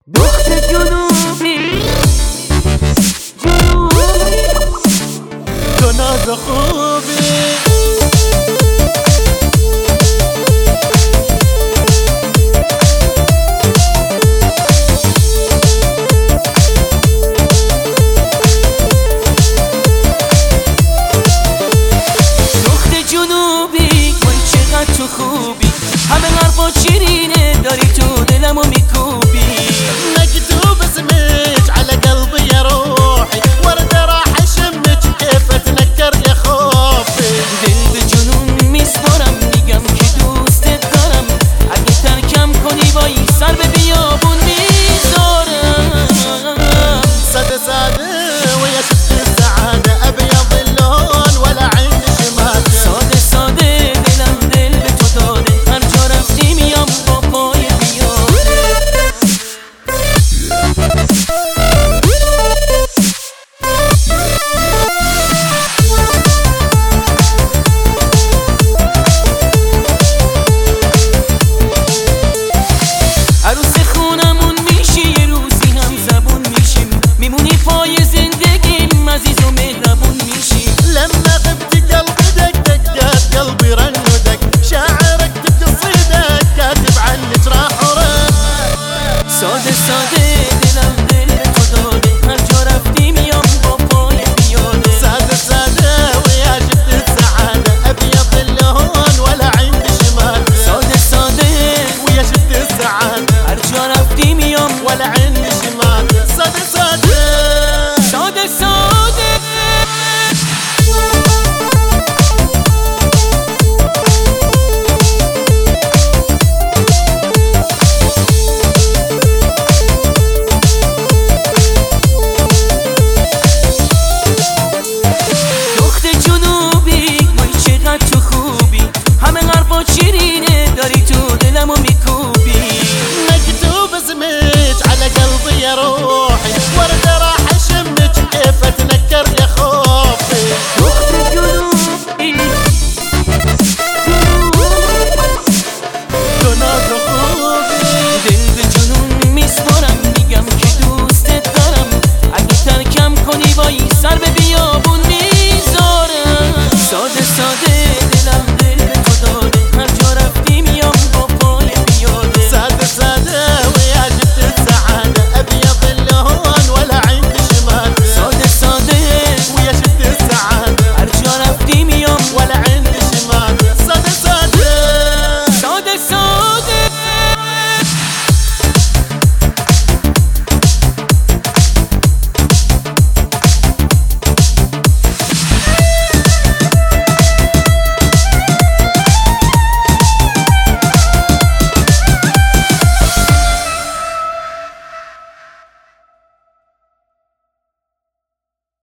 دختر جنوبی تو ناز خوبی تو خوبی همه حرفا شیرینه داری تو دلمو میکوبی مكتوب اسمك على قلبي يا روحي وردة راح اشمك كيف اتنكر يا خوفي دل به جنون میسپارم میگم که دوستت دارم اگه ترکم کنی وای سر به بیابون میذارم ساده ساده ويا شفت السعادة ابيض اللون ولا عين شماتة ساده ساده دلم دل به تو داده هر جا رفتی میام با پای بیاره عروس خونمون میشی یه روزی هم زبون میشیم میمونی پای زندگیم عزیز و مهربون میشی لما غبت قلبي دق دقات قلبي رن ودق شاعر اكتب قصيدة كاتب عنك راح ورد ساده ساده دلم دل به تو داده